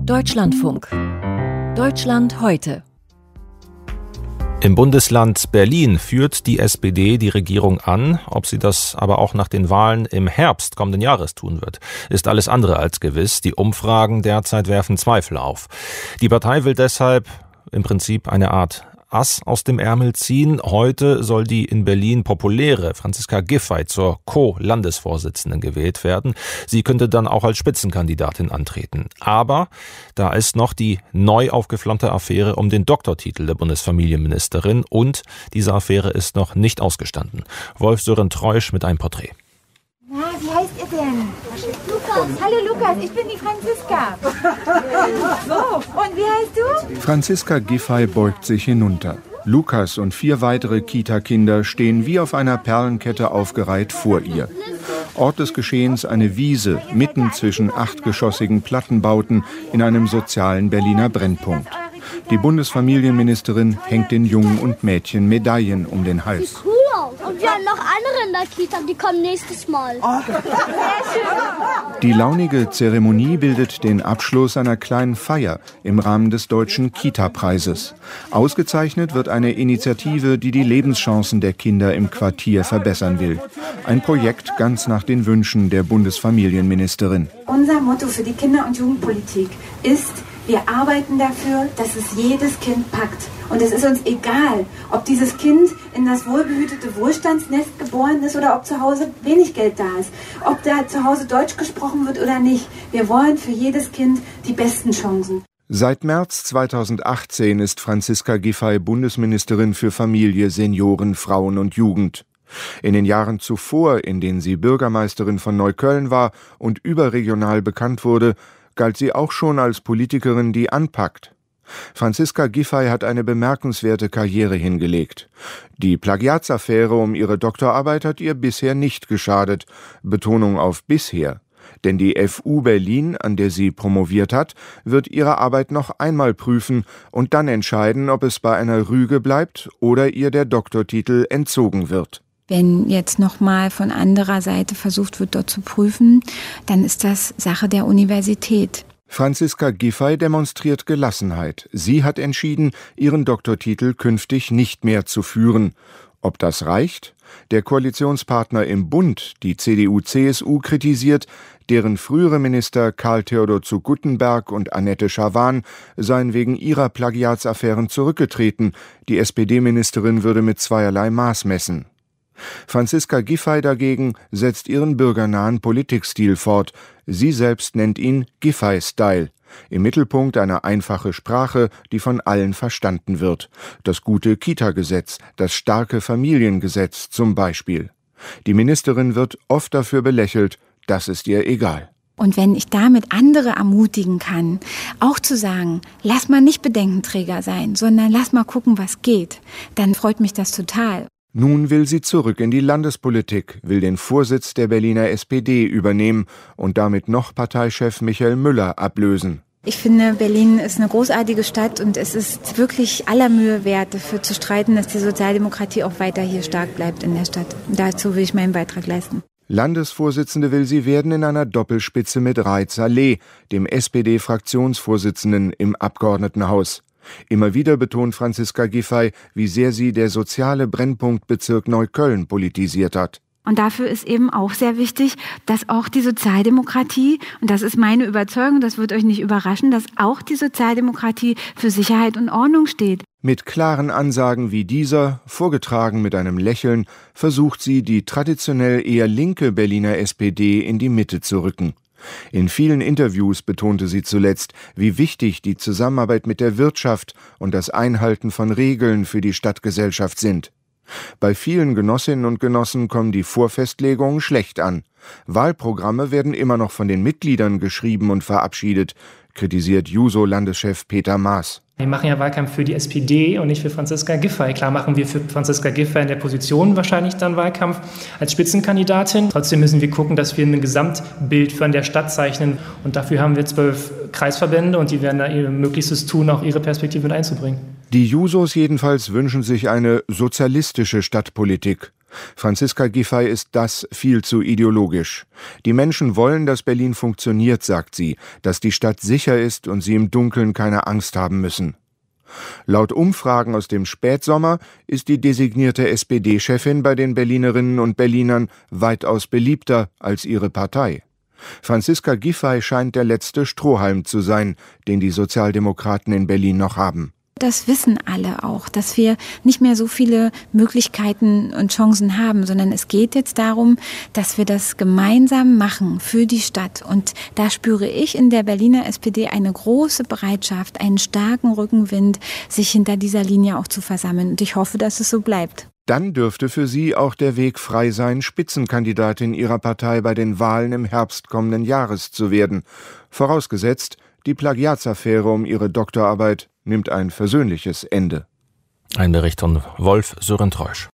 Deutschlandfunk. Deutschland heute. Im Bundesland Berlin führt die SPD die Regierung an. Ob sie das aber auch nach den Wahlen im Herbst kommenden Jahres tun wird, ist alles andere als gewiss. Die Umfragen derzeit werfen Zweifel auf. Die Partei will deshalb im Prinzip eine Art Ass aus dem Ärmel ziehen. Heute soll die in Berlin populäre Franziska Giffey zur Co-Landesvorsitzenden gewählt werden. Sie könnte dann auch als Spitzenkandidatin antreten. Aber da ist noch die neu aufgeflammte Affäre um den Doktortitel der Bundesfamilienministerin und diese Affäre ist noch nicht ausgestanden. Wolf-Sören Treusch mit einem Porträt. Na, wie heißt ihr denn? Lukas. Hallo Lukas, ich bin die Franziska. So, und wie heißt du? Franziska Giffey beugt sich hinunter. Lukas und 4 weitere Kita-Kinder stehen wie auf einer Perlenkette aufgereiht vor ihr. Ort des Geschehens eine Wiese, mitten zwischen 8-geschossigen Plattenbauten in einem sozialen Berliner Brennpunkt. Die Bundesfamilienministerin hängt den Jungen und Mädchen Medaillen um den Hals. Und wir haben noch andere in der Kita, die kommen nächstes Mal. Die launige Zeremonie bildet den Abschluss einer kleinen Feier im Rahmen des Deutschen Kita-Preises. Ausgezeichnet wird eine Initiative, die die Lebenschancen der Kinder im Quartier verbessern will. Ein Projekt ganz nach den Wünschen der Bundesfamilienministerin. Unser Motto für die Kinder- und Jugendpolitik ist: Wir arbeiten dafür, dass es jedes Kind packt. Und es ist uns egal, ob dieses Kind in das wohlbehütete Wohlstandsnest geboren ist oder ob zu Hause wenig Geld da ist. Ob da zu Hause Deutsch gesprochen wird oder nicht. Wir wollen für jedes Kind die besten Chancen. Seit März 2018 ist Franziska Giffey Bundesministerin für Familie, Senioren, Frauen und Jugend. In den Jahren zuvor, in denen sie Bürgermeisterin von Neukölln war und überregional bekannt wurde, galt sie auch schon als Politikerin, die anpackt. Franziska Giffey hat eine bemerkenswerte Karriere hingelegt. Die Plagiatsaffäre um ihre Doktorarbeit hat ihr bisher nicht geschadet. Betonung auf bisher. Denn die FU Berlin, an der sie promoviert hat, wird ihre Arbeit noch einmal prüfen und dann entscheiden, ob es bei einer Rüge bleibt oder ihr der Doktortitel entzogen wird. Wenn jetzt nochmal von anderer Seite versucht wird, dort zu prüfen, dann ist das Sache der Universität. Franziska Giffey demonstriert Gelassenheit. Sie hat entschieden, ihren Doktortitel künftig nicht mehr zu führen. Ob das reicht? Der Koalitionspartner im Bund, die CDU-CSU, kritisiert, deren frühere Minister Karl Theodor zu Guttenberg und Annette Schavan seien wegen ihrer Plagiatsaffären zurückgetreten. Die SPD-Ministerin würde mit zweierlei Maß messen. Franziska Giffey dagegen setzt ihren bürgernahen Politikstil fort. Sie selbst nennt ihn Giffey-Style. Im Mittelpunkt eine einfache Sprache, die von allen verstanden wird. Das gute Kita-Gesetz, das starke Familiengesetz zum Beispiel. Die Ministerin wird oft dafür belächelt, das ist ihr egal. Und wenn ich damit andere ermutigen kann, auch zu sagen, lass mal nicht Bedenkenträger sein, sondern lass mal gucken, was geht, dann freut mich das total. Nun will sie zurück in die Landespolitik, will den Vorsitz der Berliner SPD übernehmen und damit noch Parteichef Michael Müller ablösen. Ich finde, Berlin ist eine großartige Stadt und es ist wirklich aller Mühe wert, dafür zu streiten, dass die Sozialdemokratie auch weiter hier stark bleibt in der Stadt. Dazu will ich meinen Beitrag leisten. Landesvorsitzende will sie werden in einer Doppelspitze mit Raid Saleh, dem SPD-Fraktionsvorsitzenden im Abgeordnetenhaus. Immer wieder betont Franziska Giffey, wie sehr sie der soziale Brennpunktbezirk Neukölln politisiert hat. Und dafür ist eben auch sehr wichtig, dass auch die Sozialdemokratie, und das ist meine Überzeugung, das wird euch nicht überraschen, dass auch die Sozialdemokratie für Sicherheit und Ordnung steht. Mit klaren Ansagen wie dieser, vorgetragen mit einem Lächeln, versucht sie, die traditionell eher linke Berliner SPD in die Mitte zu rücken. In vielen Interviews betonte sie zuletzt, wie wichtig die Zusammenarbeit mit der Wirtschaft und das Einhalten von Regeln für die Stadtgesellschaft sind. Bei vielen Genossinnen und Genossen kommen die Vorfestlegungen schlecht an. Wahlprogramme werden immer noch von den Mitgliedern geschrieben und verabschiedet, kritisiert Juso-Landeschef Peter Maaß. Wir machen ja Wahlkampf für die SPD und nicht für Franziska Giffey. Klar machen wir für Franziska Giffey in der Position wahrscheinlich dann Wahlkampf als Spitzenkandidatin. Trotzdem müssen wir gucken, dass wir ein Gesamtbild von der Stadt zeichnen. Und dafür haben wir 12 Kreisverbände und die werden da ihr Möglichstes tun, auch ihre Perspektive mit einzubringen. Die Jusos jedenfalls wünschen sich eine sozialistische Stadtpolitik. Franziska Giffey ist das viel zu ideologisch. Die Menschen wollen, dass Berlin funktioniert, sagt sie, dass die Stadt sicher ist und sie im Dunkeln keine Angst haben müssen. Laut Umfragen aus dem Spätsommer ist die designierte SPD-Chefin bei den Berlinerinnen und Berlinern weitaus beliebter als ihre Partei. Franziska Giffey scheint der letzte Strohhalm zu sein, den die Sozialdemokraten in Berlin noch haben. Das wissen alle auch, dass wir nicht mehr so viele Möglichkeiten und Chancen haben, sondern es geht jetzt darum, dass wir das gemeinsam machen für die Stadt. Und da spüre ich in der Berliner SPD eine große Bereitschaft, einen starken Rückenwind, sich hinter dieser Linie auch zu versammeln. Und ich hoffe, dass es so bleibt. Dann dürfte für sie auch der Weg frei sein, Spitzenkandidatin ihrer Partei bei den Wahlen im Herbst kommenden Jahres zu werden. Vorausgesetzt, die Plagiatsaffäre um ihre Doktorarbeit nimmt ein versöhnliches Ende. Ein Bericht von Wolf Sören-Treusch.